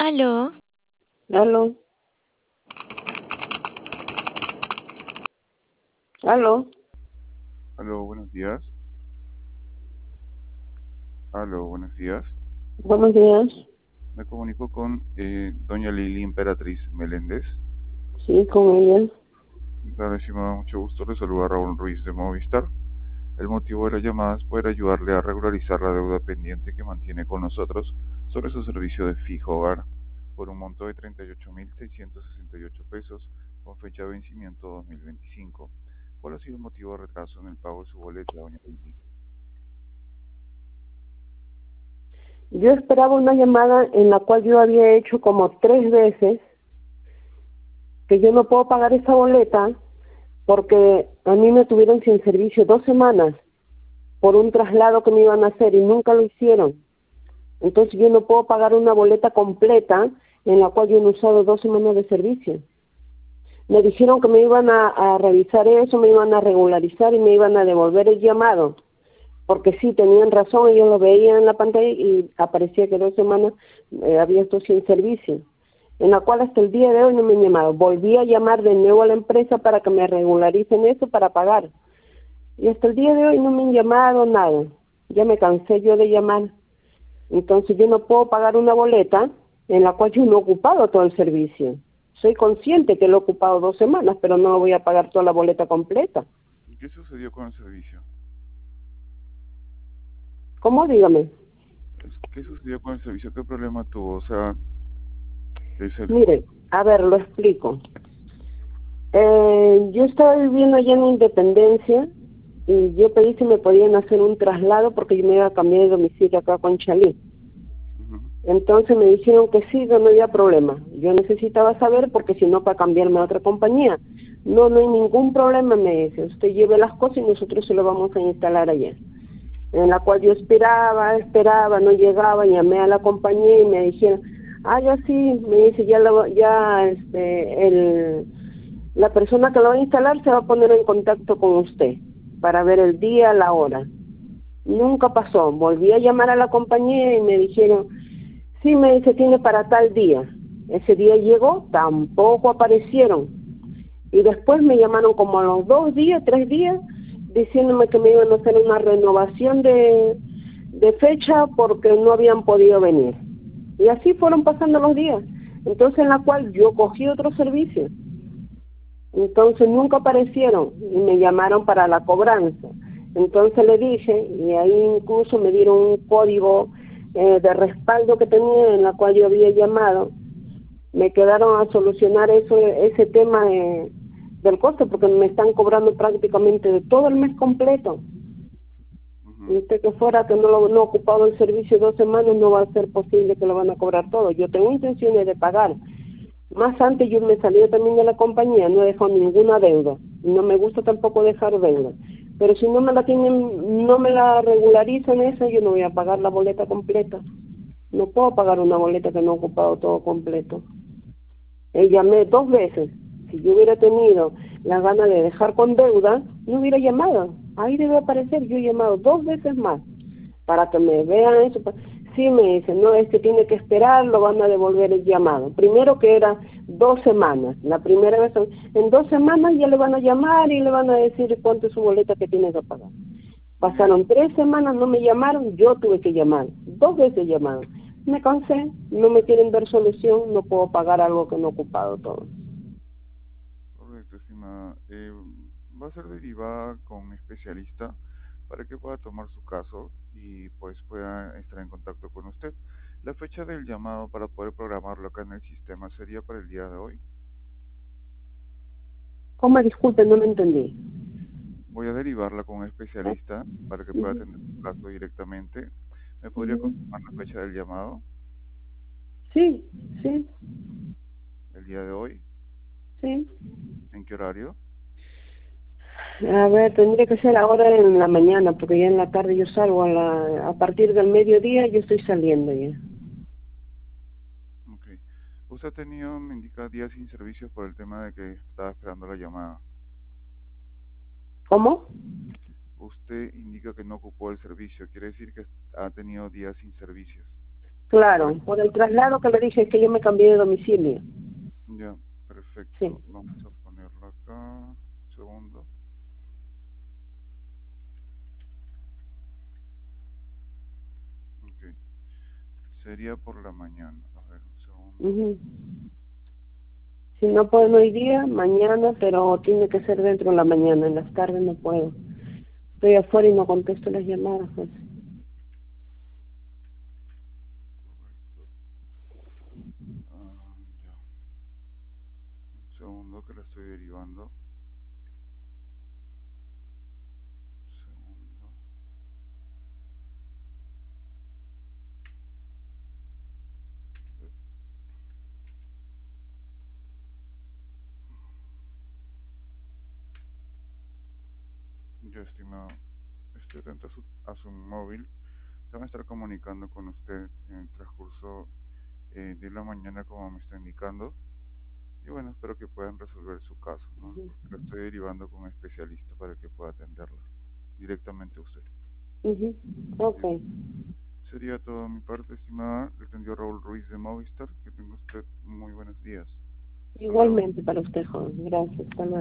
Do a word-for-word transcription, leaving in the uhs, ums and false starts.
Aló, Aló, aló, Aló, buenos días. Aló, buenos días. buenos días. Me comunico con eh, doña Lili Emperatriz Meléndez. Sí, con ella. Claro, sí me da mucho gusto. Le saluda Raúl Ruiz de Movistar. El motivo de la llamada es poder ayudarle a regularizar la deuda pendiente que mantiene con nosotros sobre su servicio de fijo hogar por un monto de treinta y ocho mil seiscientos sesenta y ocho pesos con fecha de vencimiento dos mil veinticinco. ¿Cuál ha sido el motivo de retraso en el pago de su boleta, doña Lili? Yo esperaba una llamada en la cual yo había hecho como tres veces que yo no puedo pagar esa boleta porque a mí me tuvieron sin servicio dos semanas por un traslado que me iban a hacer y nunca lo hicieron. Entonces yo no puedo pagar una boleta completa en la cual yo no he usado dos semanas de servicio. Me dijeron que me iban a, a revisar eso, me iban a regularizar y me iban a devolver el llamado. Porque sí, tenían razón, ellos lo veían en la pantalla y aparecía que dos semanas eh, había esto sin servicio, en la cual hasta el día de hoy no me han llamado. Volví a llamar de nuevo a la empresa para que me regularicen eso para pagar. Y hasta el día de hoy no me han llamado nada. Ya me cansé yo de llamar. Entonces yo no puedo pagar una boleta en la cual yo no he ocupado todo el servicio. Soy consciente que lo he ocupado dos semanas, pero no voy a pagar toda la boleta completa. ¿Qué sucedió con el servicio? ¿Cómo? Dígame. ¿Qué sucedió con el servicio? ¿Qué problema tuvo? O sea, es el... Mire, a ver, lo explico. Eh, yo estaba viviendo allá en Independencia y yo pedí si me podían hacer un traslado porque yo me iba a cambiar de domicilio acá con Chalí. Ujú. Entonces me dijeron que sí, que no había problema. Yo necesitaba saber porque si no para cambiarme a otra compañía. No, no hay ningún problema, me dice. Usted lleve las cosas y nosotros se lo vamos a instalar allá. En la cual yo esperaba, esperaba, no llegaba, llamé a la compañía y me dijeron, ah, ya sí, me dice, ya, lo, ya este, el, la persona que lo va a instalar se va a poner en contacto con usted para ver el día, la hora. Nunca pasó. Volví a llamar a la compañía y me dijeron, sí, me dice, tiene para tal día. Ese día llegó, tampoco aparecieron. Y después me llamaron como a los dos días, tres días, diciéndome que me iban a hacer una renovación de, de fecha porque no habían podido venir. Y así fueron pasando los días. Entonces en la cual yo cogí otro servicio. Entonces nunca aparecieron y me llamaron para la cobranza. Entonces le dije, y ahí incluso me dieron un código eh, de respaldo que tenía en la cual yo había llamado. Me quedaron a solucionar eso, ese tema de, del costo porque me están cobrando prácticamente de todo el mes completo. Y Ujú. usted que fuera que no lo no he ocupado el servicio dos semanas no va a ser posible que lo van a cobrar todo. Yo tengo intenciones de pagar. Más antes yo me salí también de la compañía, no he dejado ninguna deuda. No me gusta tampoco dejar deuda. Pero si no me la tienen, no me la regularizan esa, yo no voy a pagar la boleta completa. No puedo pagar una boleta que no he ocupado todo completo. Eh, llamé dos veces. Si yo hubiera tenido la gana de dejar con deuda, no hubiera llamado. Ahí debe aparecer, yo he llamado dos veces más para que me vean eso. Sí, me dicen, no, es que tiene que esperar, lo van a devolver el llamado. Primero que era dos semanas. La primera vez, en dos semanas ya le van a llamar y le van a decir cuánto es su boleta que tiene que pagar. Ya. Pasaron tres semanas, no me llamaron, yo tuve que llamar. Dos veces llamaron. Me cansé, no me quieren dar solución, no puedo pagar algo que no he ocupado todo. Correcto, estimada. Eh, va a ser derivada con un especialista para que pueda tomar su caso y pues pueda estar en contacto con usted. La fecha del llamado para poder programarlo acá en el sistema sería para el día de hoy. ¿Cómo? Disculpe, no lo entendí. Voy a derivarla con un especialista para que pueda Ujú, atender su caso directamente. ¿Me podría ujú. confirmar la fecha del llamado? Sí, sí, El día de hoy. sí. ¿En qué horario? A ver, tendría que ser ahora en la mañana, porque ya en la tarde yo salgo a la, a partir del mediodía yo estoy saliendo ya. Ok. Usted ha tenido, me indica, días sin servicios por el tema de que estaba esperando la llamada. ¿Cómo? Usted indica que no ocupó el servicio, quiere decir que ha tenido días sin servicios. Claro, por el traslado que le dije es que yo me cambié de domicilio. Ya, perfecto. Sí. Vamos a ponerlo acá. Un segundo. Ok. Sería por la mañana. A ver, un segundo. Ujú. Si no puedo hoy día, mañana, pero tiene que ser dentro de la mañana. En las tardes no puedo. Estoy afuera y no contesto las llamadas, pues. Ah, ya. Un segundo que la estoy derivando. Un segundo. Ya, estimado. Estoy atento a su, a su móvil. Se van a estar comunicando con usted en el transcurso eh, de la mañana como me está indicando. Y bueno, espero que puedan resolver su caso, ¿no? Ujú. Porque lo estoy derivando con un especialista para que pueda atenderla directamente a usted. Ujú. Ok. Bien. Sería todo de mi parte, estimada. Le atendió Raúl Ruiz de Movistar. Que tenga usted muy buenos días. Hasta luego. Igualmente para usted, joven. Gracias. Hasta luego.